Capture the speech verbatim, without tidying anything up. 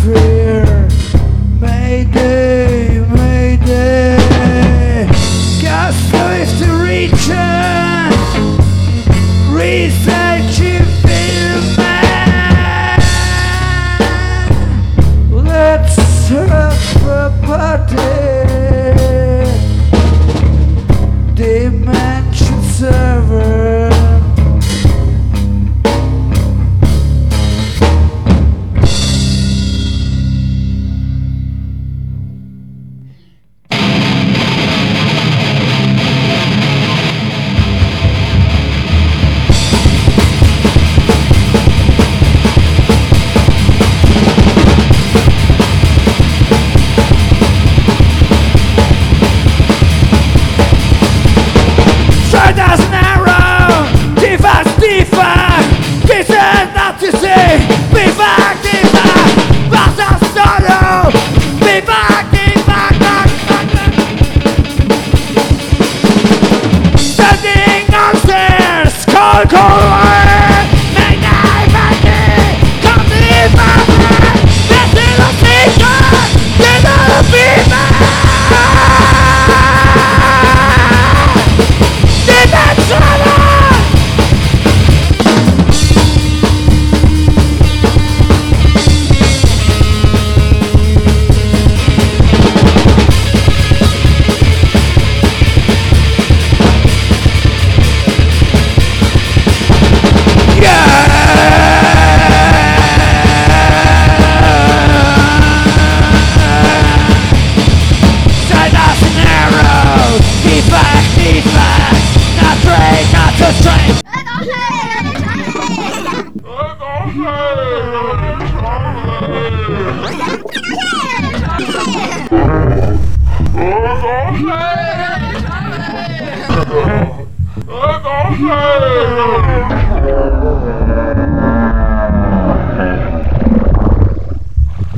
clear. Mayday, mayday. Gas swift region. Researching filmman. Let's have a party. Dimension server. As an arrow, defense, defense. This is not to say. Be back, be back. What's our sorrow? Be back, be back, back, back, back. Standing upstairs, call, call, mayday, mayday. Come to the family. This is a secret. This is a fever. Strength. Let's go.